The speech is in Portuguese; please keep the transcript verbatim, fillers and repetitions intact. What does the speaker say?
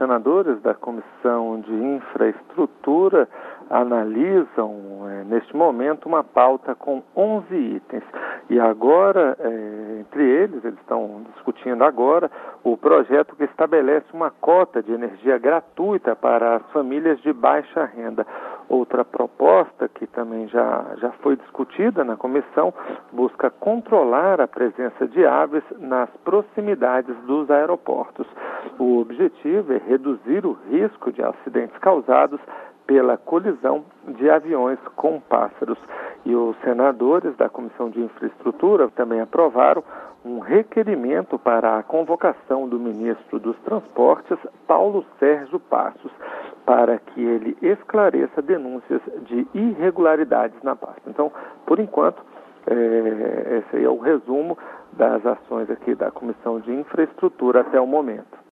senadores da Comissão de Infraestrutura analisam, é, neste momento, uma pauta com onze itens. E agora, é, entre eles, eles estão discutindo agora o projeto que estabelece uma cota de energia gratuita para as famílias de baixa renda. Outra proposta, que também já, já foi discutida na comissão, busca controlar a presença de aves nas proximidades dos aeroportos. O objetivo é reduzir o risco de acidentes causados pela colisão de aviões com pássaros. E os senadores da Comissão de Infraestrutura também aprovaram um requerimento para a convocação do ministro dos Transportes, Paulo Sérgio Passos, para que ele esclareça denúncias de irregularidades na pasta. Então, por enquanto, é, esse aí é o resumo das ações aqui da Comissão de Infraestrutura até o momento.